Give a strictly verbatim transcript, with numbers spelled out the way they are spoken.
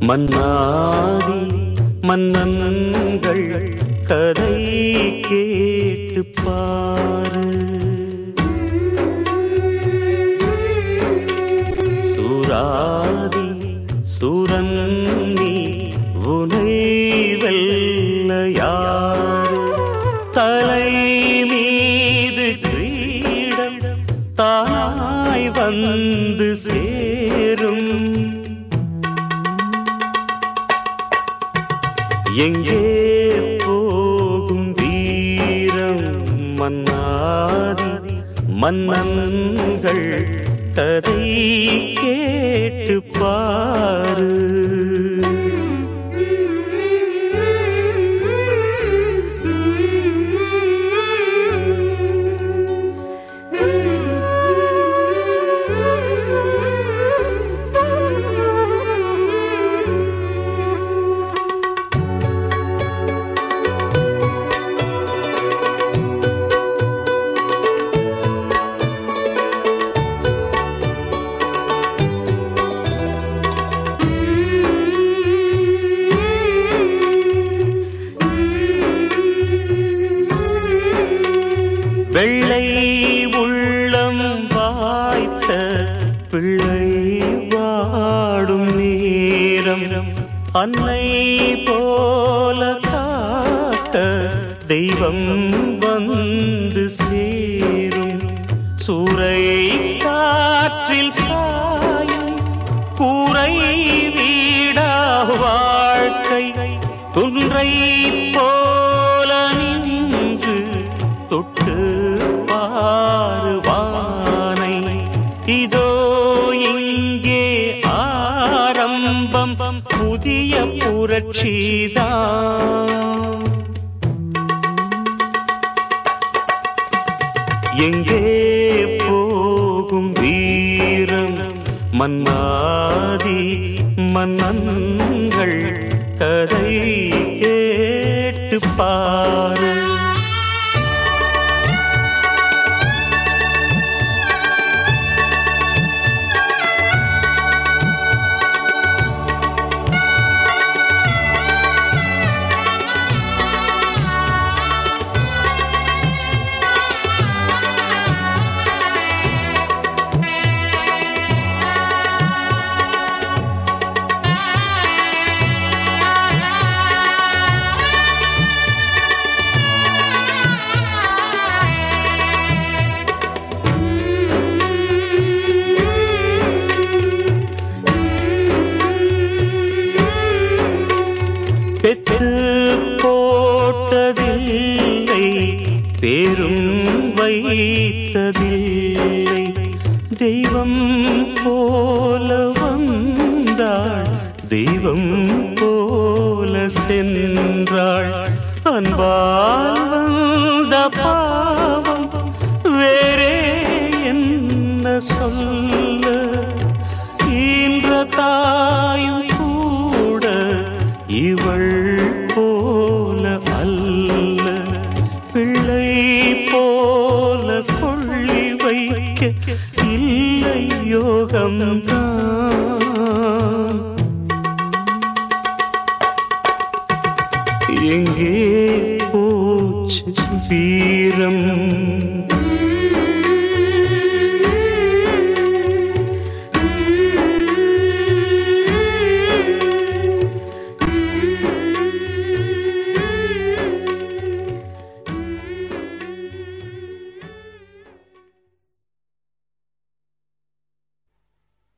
மன்னாதி மன்னன்கள் கதை கேட்டு பாரு. சூராதி சூரன்னி உனை வெல்ல யாரு? தலை மீது கிரீடம் தானாய் வந்து சேரும். எங்கே போகும் வீரம் மன்னாதி மன்னன்கள் கதை கேட்டு பாரு. வெள்ளை உள்ளம் வாய்த்த பிள்ளை வாடும் நேரம் அன்னை போல காக்க தெய்வம் வந்து சேரும். சூறை காற்றில் சாயும் கூரை வீடா வாழ்க்கை குன்றை போல நின்று தொட்டு பாருவானை. இதோ இங்கே ஆரம்பம் புதிய புரட்சிதான். எங்கே போகும் வீரம் மன்னாதி மன்னன்கள் கதை கேட்டு பாரு. பெத்து போட்டதில்லை பேரும் வைத்ததில்லை. தெய்வம் போல வந்தாள் தெய்வம் போல சென்றாள். அன்பால் வந்த பாவம் வேறே என்ன சொல்ல? ஈன்ற தாயும் கூட இவள் போல அல்ல. பிள்ளை போல கொள்ளி வைக்க இல்லை யோகம்தான். எங்கே போச்சு வீரம்